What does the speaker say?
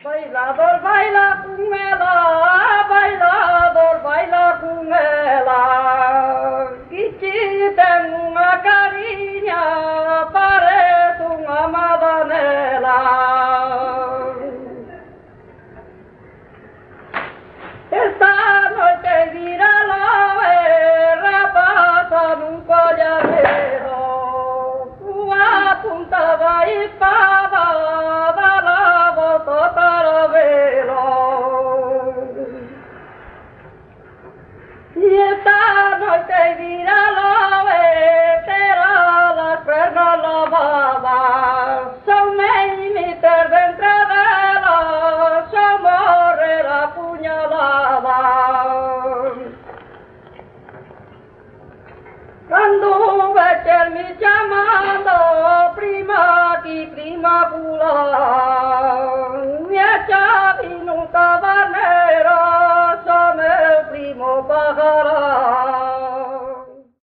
Bailador, baila con ela, bailador, baila con ela. Que te tengo una cariña, parece una madanela. Esta noche vira la vera, pasa un colladero. Tu apuntada y espada, da la bota para verlo. Y esta noche vira la vera, las pernas lavadas, son meter dentro de la, son morrer apuñalada. Cuando veces mi llamando, prima aquí, prima pula, mi echa vino un tabanero, son el primo pajará.